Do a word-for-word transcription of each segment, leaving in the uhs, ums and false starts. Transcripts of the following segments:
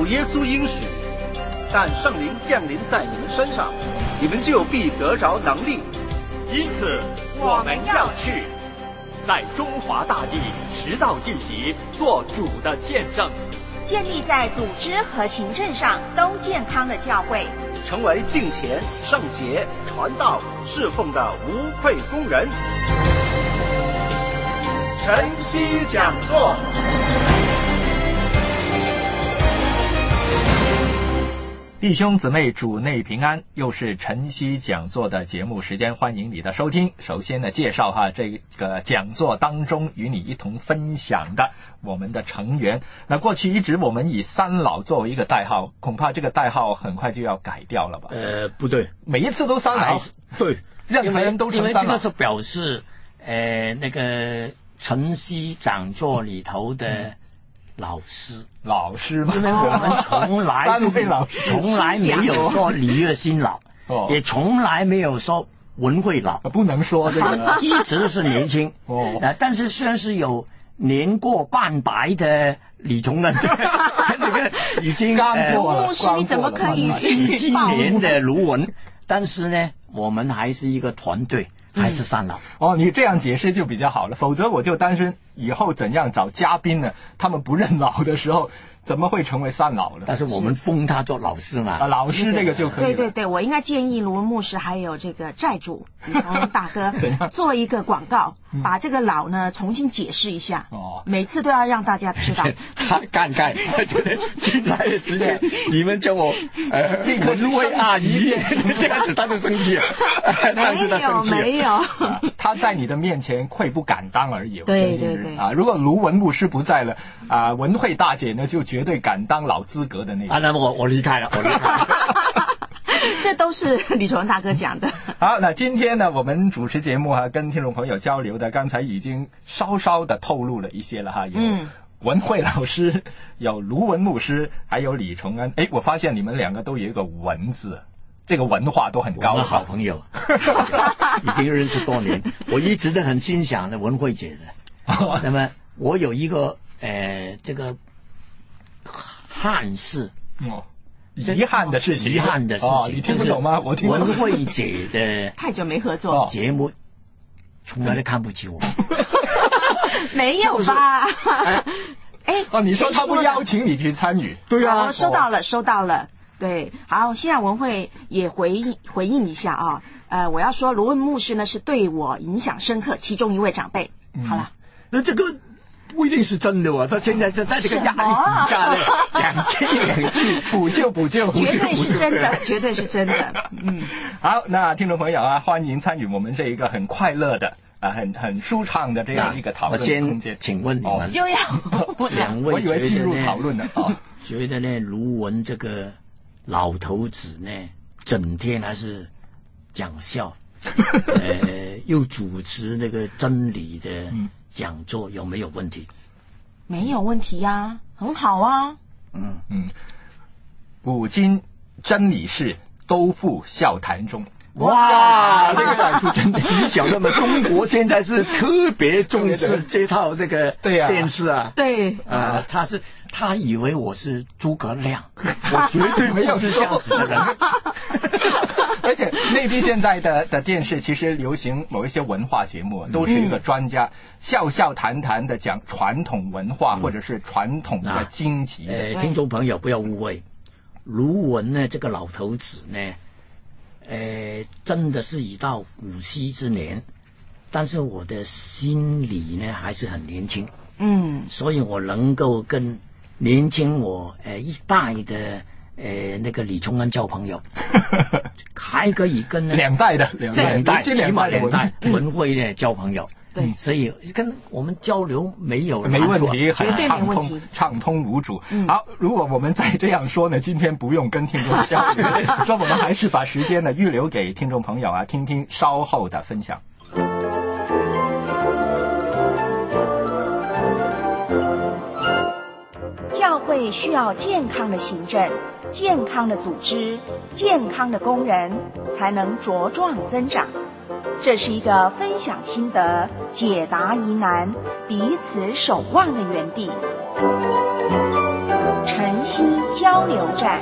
主耶稣应许，但圣灵降临在你们身上，你们就必得着能力。 因此，我们要去，在中华大地十道地级做主的见证， 建立在组织和行政上都健康的教会， 成为敬虔、圣洁、传道、侍奉的无愧工人。晨曦讲座。 弟兄姊妹，主内平安，又是晨曦讲座的节目时间，欢迎你的收听。首先呢，介绍哈这个讲座当中与你一同分享的我们的成员。那过去一直我们以三老作为一个代号，恐怕这个代号很快就要改掉了吧？ 呃，不对， 每一次都三老， 对， 任何人都成三老。 因为这个是表示，呃，那个晨曦讲座里头的。嗯老师， 老师嘛， 因为我们从来三位老师从来没有说李月新老， 哦， 也从来没有说文慧老， 不能说这个， 一直是年轻哦。 呃，但是虽然是有年过半白的李崇恩，那个已经刚过了， 牧师你怎么可以新纪年的卢文？但是呢，我们还是一个团队。还是三老、 嗯、哦，你这样解释就比较好了，否则我就担心以后怎样找嘉宾呢？他们不认老的时候，怎么会成为三老呢？ 但是我们封他做老师嘛， 啊，老师这个就可以了。 对对对，我应该建议卢文牧师还有这个债主李崇恩大哥做一个广告，把这个老呢重新解释一下。哦，每次都要让大家知道。 他干干，他觉得进来的时间，你们叫我呃文慧阿姨，这样子他就生气了。上次他生气了。 没有。 啊、他在你的面前愧不敢当而已。 对对对啊！如果卢文牧师不在了，啊，文慧大姐呢就绝对敢当老资格的那个。 啊，那么我我离开了，我离开了。 这都是李崇恩大哥讲的。 好，那今天呢，我们主持节目哈、啊，跟听众朋友交流的，刚才已经稍稍的透露了一些了哈。有文慧老师，有卢文牧师，还有李崇恩。哎，我发现你们两个都有一个文字。这个文化都很高， 我们好朋友，已经认识多年。我一直都很欣赏的文慧姐的。那么我有一个呃，这个憾事， 哦，遗憾的事情， 遗憾的事情， 哦、你听不懂吗？我听不懂。 文慧姐的太久没合作节目，从来都看不起我。 没有吧？ 哎，哦，你说他不邀请你去参与？ 对啊， 我收到了，收到了。对，好，现在文慧也回应回应一下啊，呃，我要说卢文牧师呢是对我影响深刻，其中一位长辈。嗯、好了， 那这个不一定是真的哦，他现在在在这个压力底下呢，讲这两句补救补救， 绝对是真的，绝对是真的。嗯， 好，那听众朋友啊，欢迎参与我们这一个很快乐的啊，很很舒畅的这样一个讨论空间。 请问你们、哦、 又要两位， 我以为进入讨论了啊、哦， 觉得呢，卢文这个。老头子呢，整天还是讲笑，呃，又主持那个真理的讲座，有没有问题？ 没有问题呀、啊，很好啊。 嗯嗯，古今真理事都付笑谈中。 哇，这个感触真的，你晓得吗？中国现在是特别重视这套这个电视啊， 对啊，他是他以为我是诸葛亮，我绝对没有是这样子的人。 而且内地现在的的电视其实流行某一些文化节目，都是一个专家、嗯、笑笑谈谈的讲传统文化、嗯、或者是传统的经籍、 嗯。呃，听众朋友不要误会，卢文呢这个老头子呢。呃，真的是已到古稀之年，但是我的心里呢还是很年轻， 嗯， 所以我能够跟年轻我呃一代的呃那个李崇恩交朋友，还可以跟两代的两代，两代起码两代文慧呢交朋友。 对， 所以跟我们交流没有没问题，很畅通，畅通无阻。 嗯、 好，如果我们再这样说呢，今天不用跟听众交流，所以我们还是把时间呢预留给听众朋友啊，听听稍后的分享。 教会需要健康的行政、健康的组织、健康的工人，才能茁壮增长。这是一个分享心得、解答疑难、彼此守望的园地。 晨曦交流站。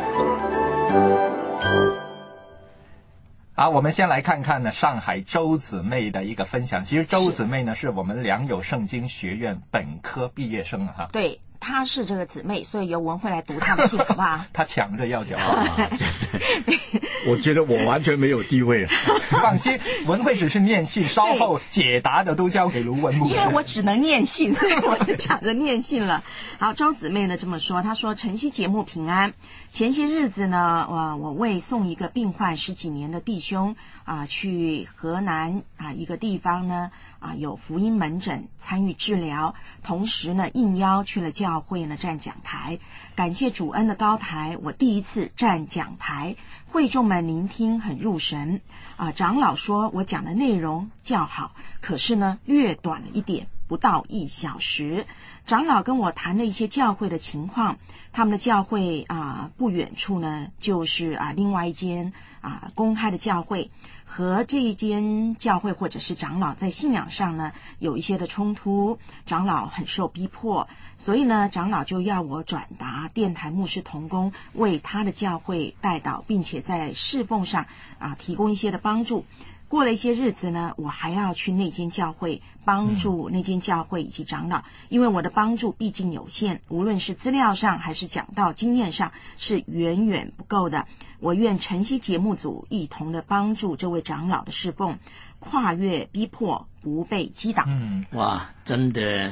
好，我们先来看看呢上海周姊妹的一个分享。其实周姊妹呢是我们良友圣经学院本科毕业生啊， 对，她是这个姊妹，所以由文慧来读她的信，好不好？ 她抢着要讲话、啊， 我觉得我完全没有地位了。 放心，文慧只是念信，稍后解答的都交给卢文牧师。 因为我只能念信，所以我就抢着念信了。好，周姊妹呢这么说，她说：晨曦节目平安。前些日子呢，我我为送一个病患十几年的弟兄啊、呃，去河南啊、呃、一个地方呢啊、呃、有福音门诊参与治疗，同时呢应邀去了教会呢站讲台。感谢主恩的高台，我第一次站讲台，会众们聆听很入神啊、呃。长老说我讲的内容较好，可是呢略短了一点，不到一小时。长老跟我谈了一些教会的情况，他们的教会啊、呃、不远处呢就是啊、呃、另外一间啊、呃、公开的教会，和这一间教会或者是长老在信仰上呢有一些的冲突，长老很受逼迫，所以呢长老就要我转达电台牧师同工为他的教会代祷，并且在侍奉上啊、呃、提供一些的帮助。过了一些日子呢，我还要去那间教会帮助那间教会以及长老，因为我的帮助毕竟有限，无论是资料上还是讲道经验上是远远不够的。我愿晨曦节目组一同的帮助这位长老的侍奉，跨越逼迫，不被击倒。 嗯，哇，真的，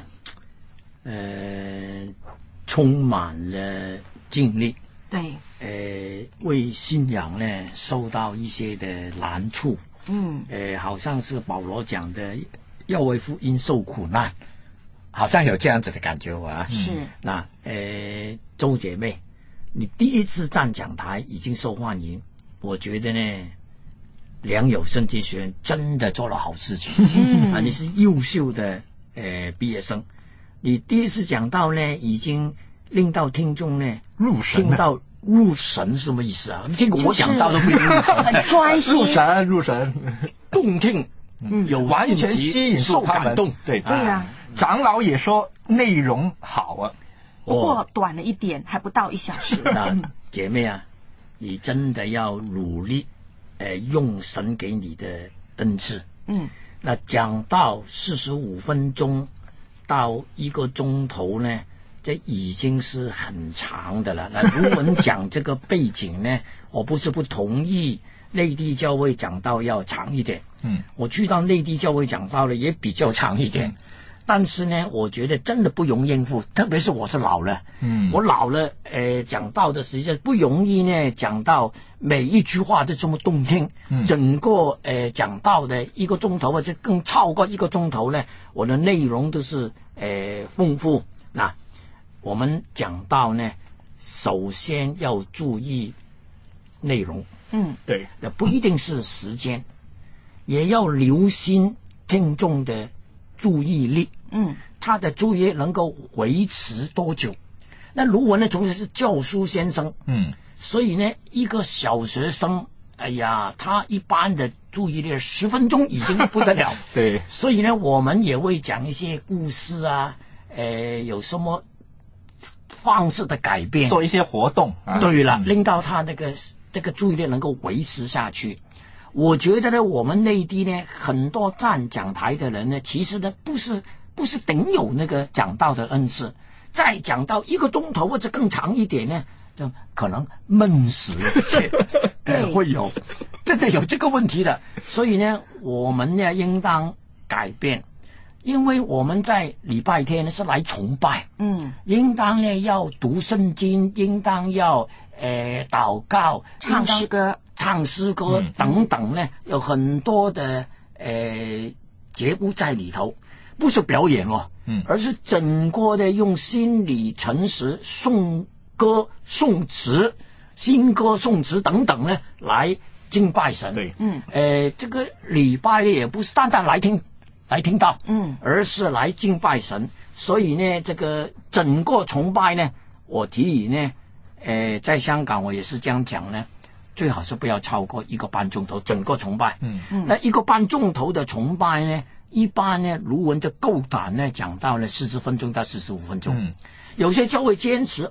呃，充满了经历。 对， 呃，为信仰呢受到一些的难处。 嗯， 呃，好像是保罗讲的，要为福音受苦难，好像有这样子的感觉啊。 是。 那呃，周姐妹，你第一次站讲台已经受欢迎，我觉得呢，良友圣经学院真的做了好事情。嗯、啊，你是优秀的呃毕业生，你第一次讲到呢，已经令到听众呢入神， 听到。入神是什么意思啊？这个我讲到都不一定入神， 很专心， 入神，入神， 动听， 嗯，有完全吸引受感动， 对对啊。 长老也说内容好啊， 不过短了一点，还不到一小时。 那姐妹啊，你真的要努力，呃，用神给你的恩赐。 嗯， 那讲到四十五分钟到一个钟头呢？这已经是很长的了。那卢文讲这个背景呢，我不是不同意内地教会讲道要长一点。 嗯， 我去到内地教会讲道了也比较长一点，嗯、但是呢，我觉得真的不容易应付，特别是我是老了。 嗯， 我老了，呃，讲道的实际上不容易呢，讲到每一句话都这么动听。嗯，整个呃讲道的一个钟头或者更超过一个钟头呢，我的内容都是呃丰富。那我们讲到呢，首先要注意内容， 嗯， 对，那不一定是时间，也要留心听众的注意力， 嗯， 他的注意力能够维持多久？那卢文呢，从前是教书先生， 嗯， 所以呢，一个小学生，哎呀，他一般的注意力十分钟已经不得了， 对， 所以呢，我们也会讲一些故事啊，呃，有什么方式的改变， 做一些活动。啊、 对了，令到他那个这个注意力能够维持下去。我觉得呢，我们内地呢，很多站讲台的人呢，其实呢，不是不是顶有那个讲道的恩赐，再讲到一个钟头或者更长一点呢，就可能闷死了，呃，会有真的有这个问题的。所以呢，我们呢，应当改变。因为我们在礼拜天呢是来崇拜， 嗯， 应当呢要读圣经，应当要呃祷告， 唱诗歌、 唱诗歌等等呢，有很多的呃节目在里头，不是表演哦， 嗯， 而是整个的用心理诚实颂歌、颂词、新歌、颂词等等呢来敬拜神。 对， 嗯， 呃，这个礼拜呢也不是单单来听。来听到， 嗯， 而是来敬拜神，所以呢，这个整个崇拜呢，我提议呢，呃，在香港我也是这样讲呢，最好是不要超过一个半钟头，整个崇拜， 嗯嗯，那一个半钟头的崇拜呢，一般呢，卢文就够胆呢讲到了四十分钟到四十五分钟， 嗯， 有些教会坚持，哎呀，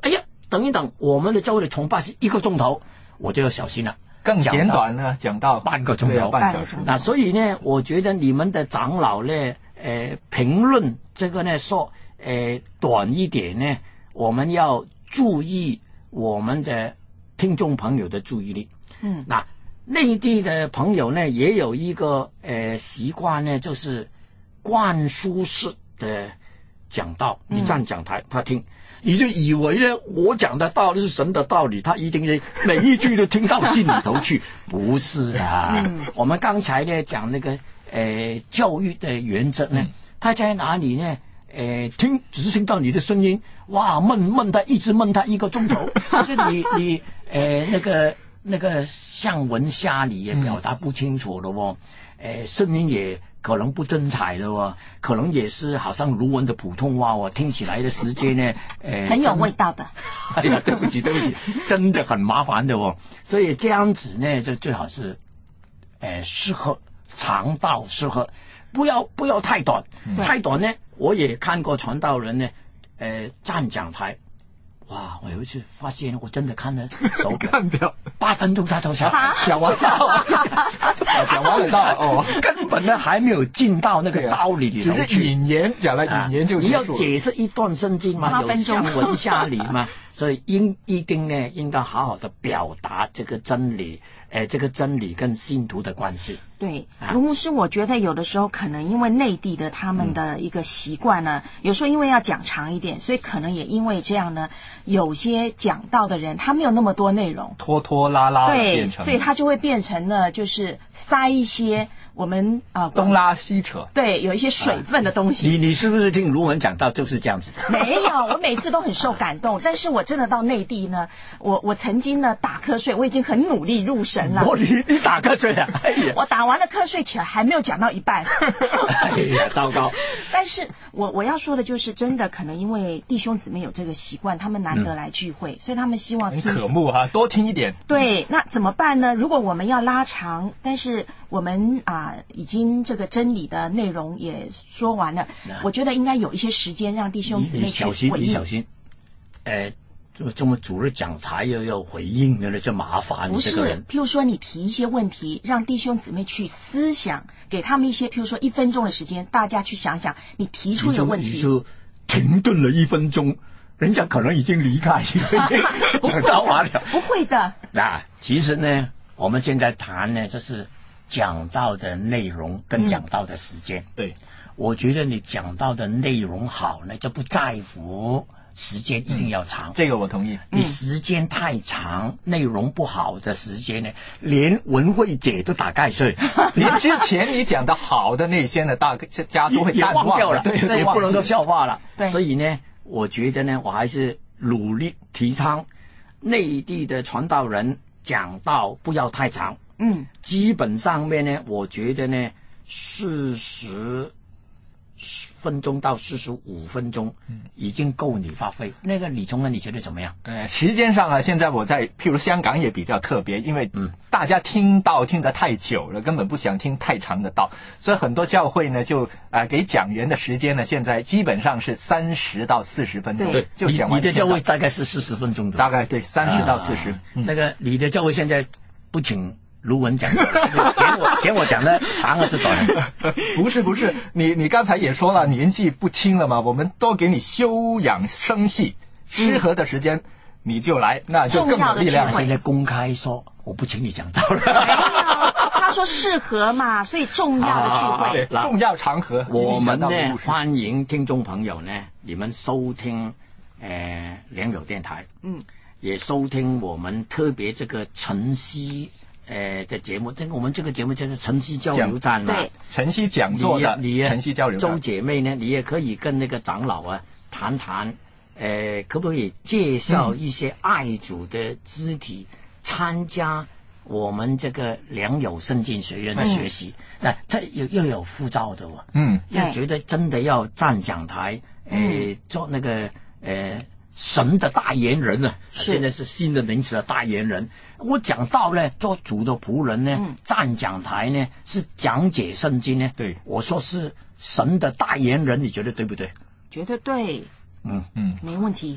等一等，我们的教会的崇拜是一个钟头，我就要小心了。 更简短呢，讲到半个钟头， 半小时。 那所以呢，我觉得你们的长老呢，呃，评论这个呢说，呃，短一点呢，我们要注意我们的听众朋友的注意力。 嗯， 那内地的朋友呢，也有一个呃习惯呢，就是灌输式的讲道，你站讲台他听。你就以为呢，我讲的道理是神的道理，他一定每一句都听到心里头去，不是的。嗯、我们刚才呢讲那个呃教育的原则呢，他在哪里呢？呃，听只是听到你的声音，哇，闷闷他一直闷他一个钟头，可是你你呃那个那个上文下理也表达不清楚了哦，呃，声音也可能不真彩的哦，可能也是好像卢文的普通话哦，听起来的时间呢，呃， 很有味道的。 哎呀，对不起，对不起，真的很麻烦的哦。所以这样子呢，就最好是，呃，适合长道适合，不要不要太短，太短呢，我也看过传道人呢，呃，站讲台。哇！我有一次发现，我真的看了手表， 看表八分钟他都讲讲完了， 讲完了道哦， 根本呢还没有进到那个道理里头去。 只是引言讲了引言就结束了。 你要解释一段圣经嘛，有上文下理嘛，所以应一定呢应该好好的表达这个真理，呃，这个真理跟信徒的关系。 对，卢牧师，我觉得有的时候可能因为内地的他们的一个习惯呢，嗯、有时候因为要讲长一点，所以可能也因为这样呢，有些讲道的人他没有那么多内容， 拖拖拉拉的对， 变成， 所以他就会变成了就是塞一些我们啊、呃、 东拉西扯， 对，有一些水分的东西。 啊、你你是不是听卢文讲到就是这样子的？ 没有，我每次都很受感动，但是我真的到内地呢，我我曾经呢打瞌睡，我已经很努力入神了。 我你你打瞌睡啊？哎呀， 我打完了瞌睡起来还没有讲到一半。 哎呀，糟糕！ 但是我我要说的就是，真的可能因为弟兄姊妹有这个习惯，他们难得来聚会，嗯、所以他们希望听很渴慕哈、啊，多听一点。 对，那怎么办呢？如果我们要拉长，但是我们啊、呃、已经这个真理的内容也说完了，我觉得应该有一些时间让弟兄姊妹去回应。 你小心，你小心，呃。这个这么主日讲台又要回应的了，就麻烦。 不是，譬如说你提一些问题，让弟兄姊妹去思想，给他们一些譬如说一分钟的时间，大家去想想你提出的问题。 你就停顿了一分钟，人家可能已经离开，讲到完了。 不会的。 那其实呢，我们现在谈呢，就是讲到的内容跟讲到的时间。 嗯、对， 我觉得你讲到的内容好呢，就不在乎。时间一定要长、 嗯，这个我同意。 你时间太长，内、嗯、容不好的时间呢，连文慧姐都打盖睡。 你之前你讲的好的那些呢，大家都会淡忘掉了， 对， 也不能说笑话了。 对， 所以呢，我觉得呢，我还是努力提倡内地的传道人讲道不要太长。 嗯， 基本上面呢，我觉得呢，四十。分钟到四十五分钟，嗯，已经够你发挥。那个李崇恩，你觉得怎么样？ 呃，时间上啊，现在我在，譬如香港也比较特别，因为嗯，大家听道听得太久了，根本不想听太长的道，所以很多教会呢，就啊、呃、给讲员的时间呢，现在基本上是三十到四十分钟， 对， 就讲完。 你的教会大概是四十分钟的， 大概对，三十到四十。 那个你的教会现在不请。卢文讲的，嫌我嫌我讲的长还是短？ 不是不是，你你刚才也说了，年纪不轻了嘛，我们都给你休养生息，适合的时间、嗯、你就来，那就更有力量。 现在公开说我不请你讲道了， 没有，他说适合嘛，所以重要的聚会， 啊、对重要场合。 我们呢欢迎听众朋友呢，你们收听呃良友电台，嗯，也收听我们特别这个晨曦。呃的节目，这个我们这个节目就是晨曦交流站嘛， 对， 晨曦讲座的，你晨曦交流站。 周姐妹呢，你也可以跟那个长老啊谈谈，呃，可不可以介绍一些爱主的肢体、嗯、参加我们这个良友圣经学院的学习？那、嗯、他又又有护照的哦， 嗯， 要觉得真的要站讲台，呃，嗯、做那个呃。神的代言人呢、啊，现在是新的名词啊，代言人。我讲到呢，做主的仆人呢，嗯、站讲台呢，是讲解圣经呢。 对， 我说是神的代言人，你觉得对不对？ 觉得对， 嗯嗯，没问题。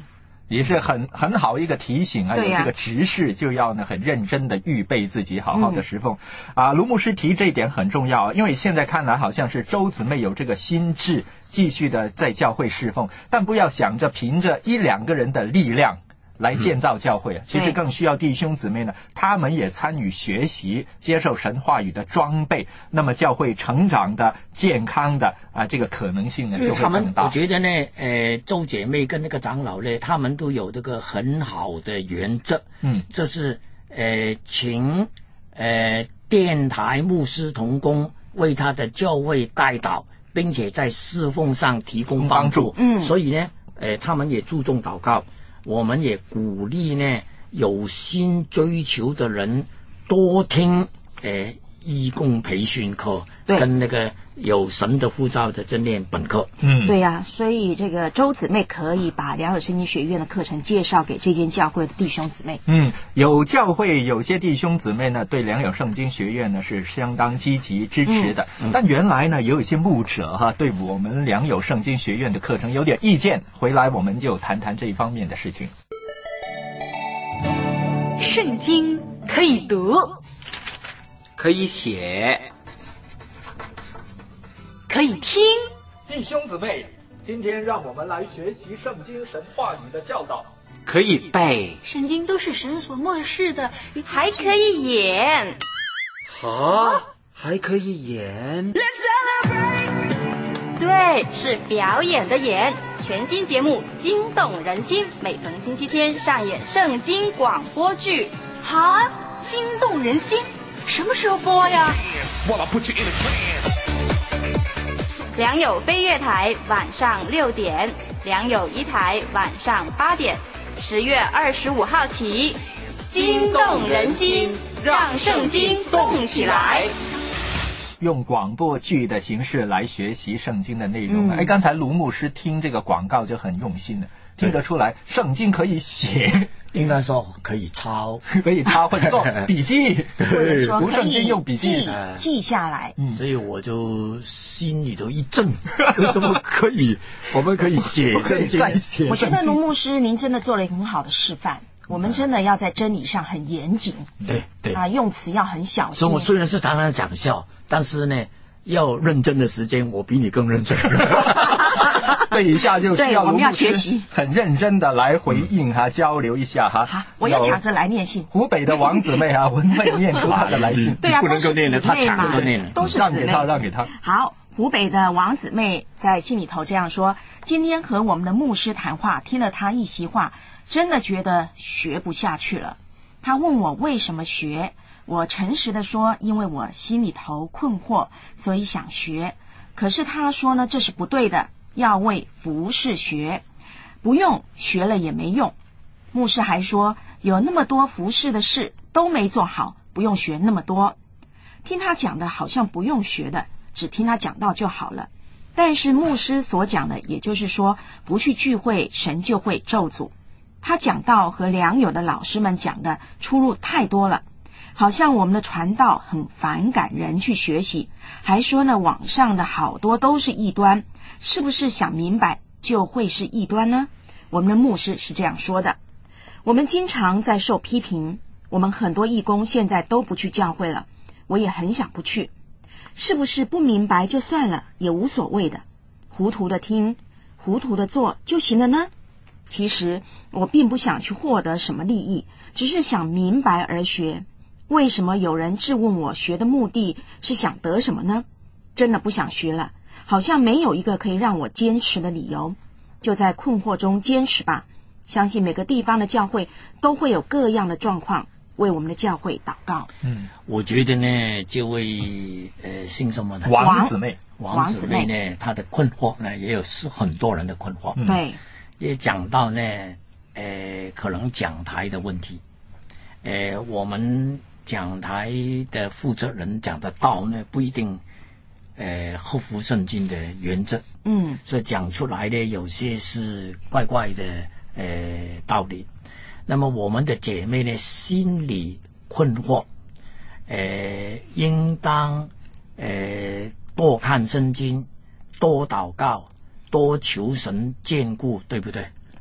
也是很很好一个提醒啊， 对呀有这个执事就要呢很认真的预备自己，好好的侍奉。嗯、啊，卢牧师提这一点很重要，因为现在看来好像是周姊妹有这个心志，继续的在教会侍奉，但不要想着凭着一两个人的力量来建造教会，其实更需要弟兄姊妹呢，他们也参与学习，接受神话语的装备，那么教会成长的健康的啊，这个可能性呢就会更大。 我觉得呢，呃，周姐妹跟那个长老呢，他们都有这个很好的原则， 嗯， 这是呃，请呃电台牧师同工为他的教会代祷，并且在侍奉上提供帮助。 嗯， 所以呢，呃，他们也注重祷告。我们也鼓励呢，有心追求的人多听呃义工培训课，跟那个有神的呼召的真念本课。 嗯， 对呀、啊，所以这个周姊妹可以把良友圣经学院的课程介绍给这间教会的弟兄姊妹。 嗯，有教会有些弟兄姊妹呢，对良友圣经学院呢是相当积极支持的。嗯、但原来呢，也有一些牧者哈，对我们良友圣经学院的课程有点意见。回来我们就谈谈这一方面的事情。 圣经可以读， 可以写， 可以听。 弟兄姊妹，今天让我们来学习圣经神话语的教导。 可以背， 圣经都是神所默示的， 还可以演。 啊，还可以演。 对，是表演的演。全新节目惊动人心，每逢星期天上演圣经广播剧。 哈，惊动人心，什么时候播呀？ 良友飞跃台晚上六点，良友一台晚上八点，十月二十五号起，惊动人心，让圣经动起来。 用广播剧的形式来学习圣经的内容。 嗯、 哎，刚才卢牧师听这个广告就很用心了，听得出来圣经可以写， 应该说可以抄， 可以抄或者做笔记， 或者说读圣经用笔记记记下来。 嗯，所以我就心里头一震，为什么可以？我们可以写圣经， 再写。 我觉得卢牧师您真的做了一个很好的示范。我们真的要在真理上很严谨， 对对啊，用词要很小心。 所以我虽然是常常讲笑，但是呢，要认真的时间，我比你更认真。 对，以下就需要我们要学习， 很认真的来回应哈，嗯、交流一下哈。 好，我要抢着来念信。 湖北的王姊妹啊，文妹念出她的来信。 对啊， 不能够念了，她抢着念了， 都是让给她，让给她。 好，湖北的王姊妹在信里头这样说：今天和我们的牧师谈话，听了他一席话。真的觉得学不下去了。他问我为什么学，我诚实的说，因为我心里头困惑，所以想学。可是他说呢，这是不对的，要为服事学，不用学了也没用。牧师还说，有那么多服事的事都没做好，不用学那么多。听他讲的好像不用学的，只听他讲到就好了。但是牧师所讲的，也就是说，不去聚会，神就会咒诅。他讲道和良友的老师们讲的出入太多了，好像我们的传道很反感人去学习，还说呢网上的好多都是异端，是不是想明白就会是异端呢？我们的牧师是这样说的。我们经常在受批评，我们很多义工现在都不去教会了，我也很想不去。是不是不明白就算了，也无所谓的，糊涂的听，糊涂的做就行了呢？其实我并不想去获得什么利益，只是想明白而学。为什么有人质问我学的目的是想得什么呢？真的不想学了，好像没有一个可以让我坚持的理由，就在困惑中坚持吧。相信每个地方的教会都会有各样的状况，为我们的教会祷告。 嗯，我觉得呢，这位呃姓什么的王姊妹， 王姊妹呢，她的困惑呢，也有是很多人的困惑。 嗯、对。 也讲到呢，呃，可能讲台的问题，呃，我们讲台的负责人讲的道呢，不一定，呃，合乎圣经的原则， 嗯， 所以讲出来的有些是怪怪的，呃，道理。那么我们的姐妹呢，心里困惑，呃，应当，呃，多看圣经，多祷告。多求神眷顾，对不对？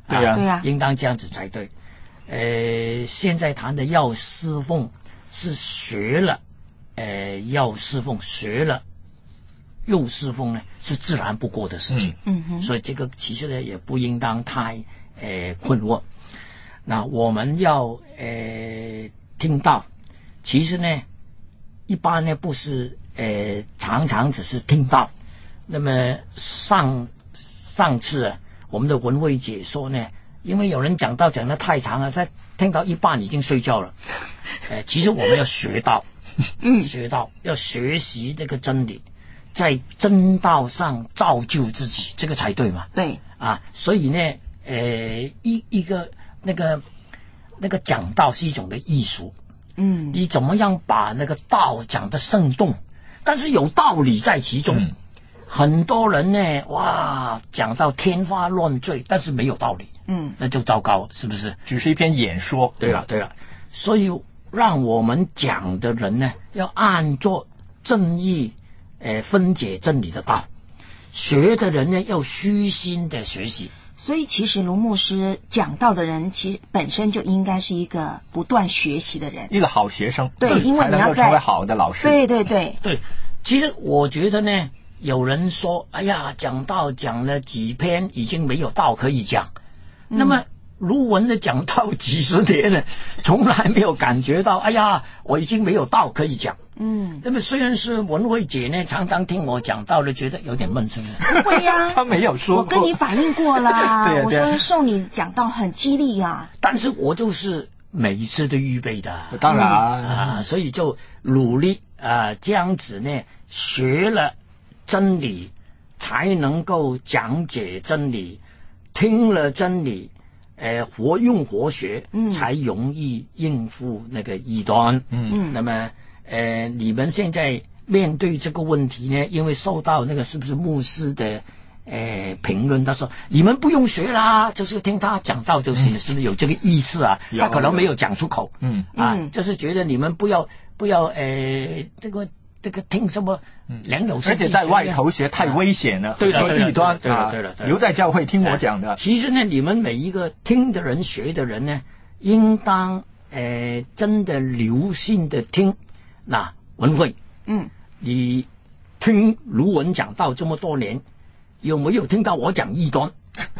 对呀、啊， 对呀、啊， 应当这样子才对。呃，现在谈的要侍奉是学了，呃，要侍奉学了，又侍奉呢是自然不过的事情。 嗯哼， 所以这个其实呢也不应当太呃困惑。那我们要呃听到，其实呢一般呢不是呃常常只是听到。那么上上次啊，我们的文慧解说呢，因为有人讲到讲得太长了，他听到一半已经睡觉了。呃，其实我们要学到，嗯，学到要学习这个真理，在真道上造就自己，这个才对嘛。 对啊，所以呢，呃，一一个那个那个讲道是一种的艺术， 嗯， 你怎么样把那个道讲得生动，但是有道理在其中。嗯，很多人呢，哇，讲到天花乱坠，但是没有道理， 嗯， 那就糟糕，是不是？ 只是一篇演说。 对了，对了，所以让我们讲的人呢，要按着正义，呃，分解真理的道；学的人呢，要虚心的学习。 所以其实卢牧师讲道的人，其实本身就应该是一个不断学习的人， 一个好学生， 对，因为才你要在能够成为好的老师。 对对对对，其实我觉得呢。有人说：“哎呀，讲道讲了几篇，已经没有道可以讲。嗯”那么卢文的讲道几十年了，从来没有感觉到，哎呀，我已经没有道可以讲。 嗯， 那么虽然是文慧姐呢，常常听我讲道了，觉得有点闷，是不是？ 不会呀、啊， 他没有说过， 我跟你反映过啦。 对啊对啊， 我说受你讲道很激励呀、啊。 但是我就是每一次都预备的， 当然、 嗯、啊，所以就努力啊，这样子呢，学了真理。才能够讲解真理，听了真理，呃，活用活学，嗯，才容易应付那个异端。嗯，那么，呃，你们现在面对这个问题呢，因为受到那个是不是牧师的呃评论，他说你们不用学啦，就是听他讲道就行了，嗯、是不是有这个意思啊？他可能没有讲出口。嗯啊，嗯就是觉得你们不要不要呃这个。这个听什么良友， 而且在外头学太危险了， 对了，对了， 异端， 对了，对了， 留在教会听我讲的。 其实呢，你们每一个听的人、学的人呢，应当呃真的留心的听。那文慧，嗯，你听卢文讲道这么多年，有没有听到我讲异端？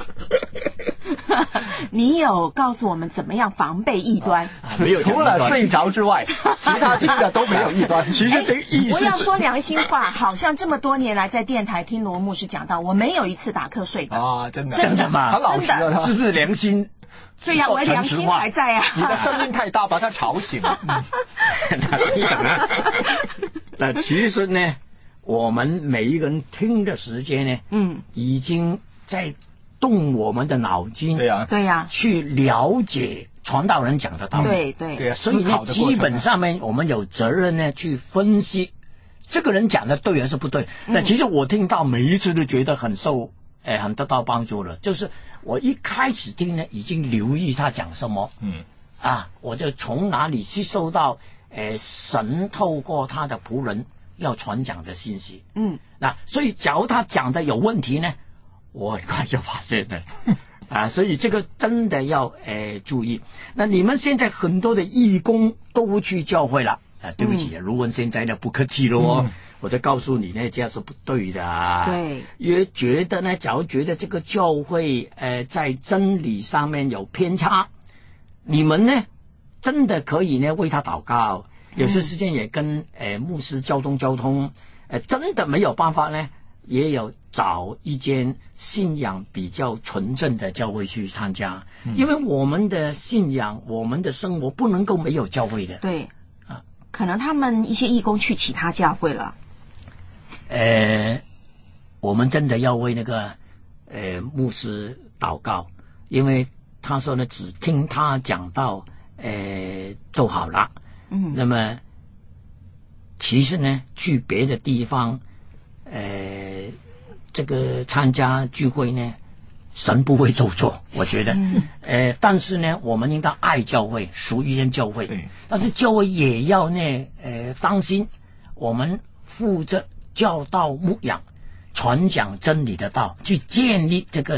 你有告诉我们怎么样防备异端？ 没有，除了睡着之外，其他听的都没有异端。其实这个意思， 我要说良心话，好像这么多年来在电台听罗牧师讲道，我没有一次打瞌睡的啊！真的， 真的吗？ 很老实的， 是不是良心？ 对呀、啊，我的良心还在啊！ 你的声音太大，把他吵醒了。 那其实呢，我们每一个人听的时间呢，嗯，已经在动我们的脑筋， 对呀， 对呀， 去了解传道人讲的道理， 对对对， 所以呢，基本上面我们有责任呢去分析这个人讲的对还是不对。那、嗯、其实我听到每一次都觉得很受，呃，很得到帮助了。就是我一开始听呢，已经留意他讲什么，嗯，啊，我就从哪里吸收到，呃，神透过他的仆人要传讲的信息，嗯，那所以假如他讲的有问题呢，我很快就发现了。啊，所以这个真的要呃注意。那你们现在很多的义工都去教会了啊，对不起，嗯、卢文现在呢不客气了哦，嗯、我就告诉你呢，这样是不对的、啊。 对， 因为觉得呢，假如觉得这个教会呃在真理上面有偏差，你们呢真的可以呢为他祷告，有些时间也跟呃牧师交通交通，呃真的没有办法呢。也有找一间信仰比较纯正的教会去参加，嗯、因为我们的信仰、我们的生活不能够没有教会的。 对，啊，可能他们一些义工去其他教会了。 呃，我们真的要为那个呃牧师祷告，因为他说呢，只听他讲道，呃就好了。嗯，那么其实呢，去别的地方。呃，这个参加聚会呢，神不会做错，我觉得。嗯、呃，但是呢，我们应当爱教会，属于人教会。嗯、但是教会也要呢，呃，当心，我们负责教导牧养、传讲真理的道，去建立这个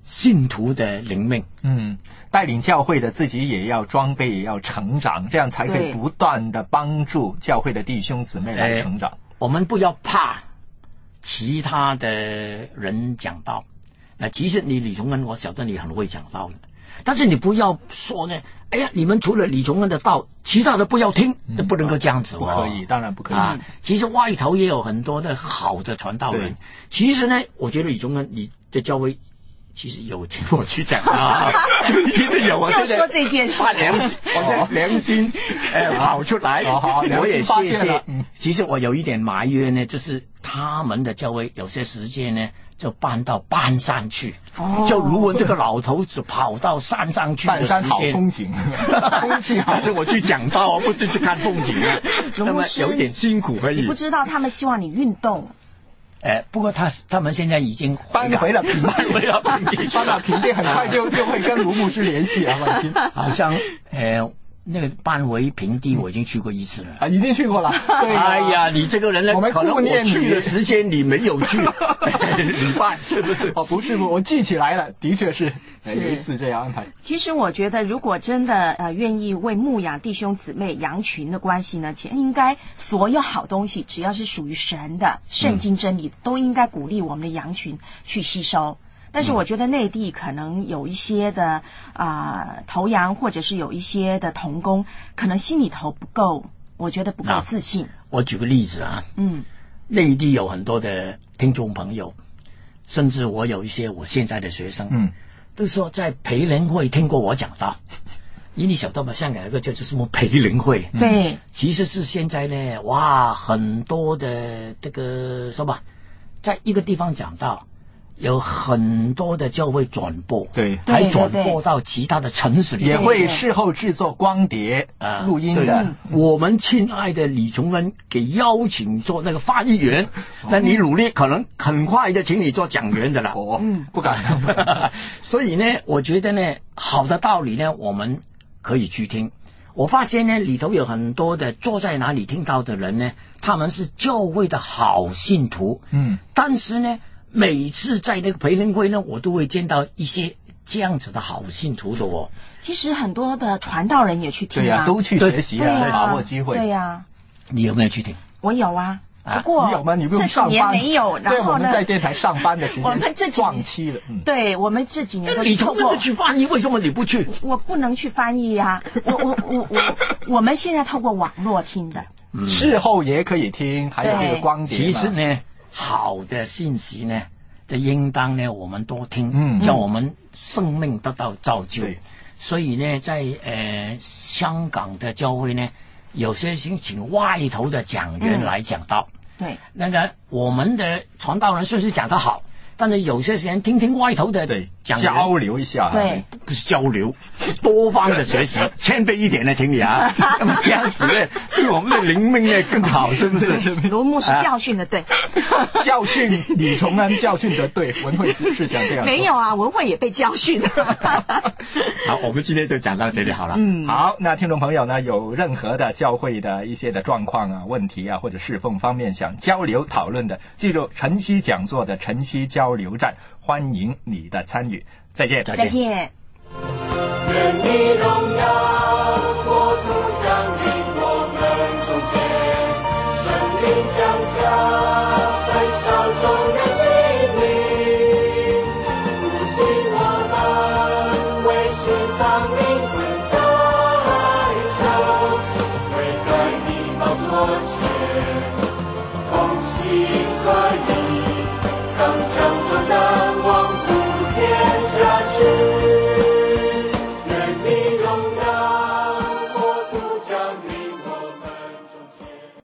信徒的灵命。 嗯，带领教会的自己也要装备，也要成长，这样才可以不断的帮助教会的弟兄姊妹来成长。呃、 我们不要怕其他的人讲道。那其实你李崇恩，我晓得你很会讲道的，但是你不要说呢，哎呀，你们除了李崇恩的道，其他的不要听，嗯、不能够这样子、哦。 不可以，当然不可以。 啊，其实外头也有很多的好的传道人。其实呢，我觉得李崇恩你的教会其实有请我去讲啊，真的有啊。 又说这件事， 把良心，我的良心呃跑出来。 好好， 我也谢谢。 嗯， 其实我有一点埋怨呢，就是他们的教会有些时间呢。就搬到半山去，哦、就如果这个老头子跑到山上去的时间， 半山好风景， 风景好，是我去讲道，不是去看风景啊。那么有一点辛苦而已。 你不知道他们希望你运动。 哎，不过他他们现在已经搬回了平地， 搬回了平地， 搬到平地，很快就就会跟卢牧师联系了，放心。 好像呃。那个搬回平地，我已经去过一次了啊，已经去过了。对、啊， 哎呀，你这个人呢， 我们可能我去的时间你没有去，礼拜是不是？ 哦，不是，我记起来了，的确是有一次这样安排。 其实我觉得，如果真的呃愿意为牧养弟兄姊妹、羊群的关系呢，其实应该所有好东西，只要是属于神的、圣经真理，嗯、都应该鼓励我们的羊群去吸收。但是我觉得内地可能有一些的啊、呃、头羊，或者是有一些的同工，可能心里头不够，我觉得不够自信。 我举个例子啊， 嗯， 内地有很多的听众朋友，甚至我有一些我现在的学生， 嗯， 都说在培灵会听过我讲道。你你晓得吗？香港有个叫做什么培灵会？ 对、嗯， 其实是现在呢，哇，很多的这个说吧，在一个地方讲道。有很多的教会转播， 对， 还转播到其他的城市里面， 也会事后制作光碟啊、录音的。 嗯、我们亲爱的李崇恩给邀请做那个翻译员，哦、那你努力，可能很快的请你做讲员的了。 哦，嗯，不敢。 所以呢，我觉得呢，好的道理呢，我们可以去听。我发现呢，里头有很多的坐在哪里听到的人呢，他们是教会的好信徒， 嗯， 但是呢。每次在那个培灵会呢，我都会见到一些这样子的好信徒的哦。 其实很多的传道人也去听啊， 对呀、啊，都去学习啊，把握机会。 对呀、啊， 你有没有去听？ 我有啊，不过你有吗？你不用上班， 这几年没有。然后呢， 对，我们在电台上班的时间， 我们这撞期了。嗯、 对，我们这几年都是透过去翻译，为什么你不去？ 我不能去翻译呀、啊，我我我我，我们现在透过网络听的， 嗯、事后也可以听，还有这个光碟。 其实呢，好的信息呢。这应当呢，我们多听， 嗯， 叫我们生命得到造就。 嗯、 所以呢，在呃香港的教会呢，有些请请外头的讲员来讲道。 嗯、对， 那个我们的传道人虽是讲得好，但是有些人听听外头的讲员交流一下， 对， 不是交流，是多方的学习，谦卑一点呢，请你啊，那么这样子呢，对我们的灵命呢更好，是不是？ 卢牧师教训的对， 啊、教训李崇恩教训的对，文慧是是想这样。 没有啊，文慧也被教训了。 好，我们今天就讲到这里好了。 嗯，好，那听众朋友呢，有任何的教会的一些的状况啊、问题啊，或者侍奉方面想交流讨论的，记住晨曦讲座的晨曦交流站，欢迎你的参与。再见， 再见。 愿你荣耀国度降临我们中间，圣灵降下，焚烧众人心灵，复兴我们，为世上灵魂代求，为在你宝座前同行。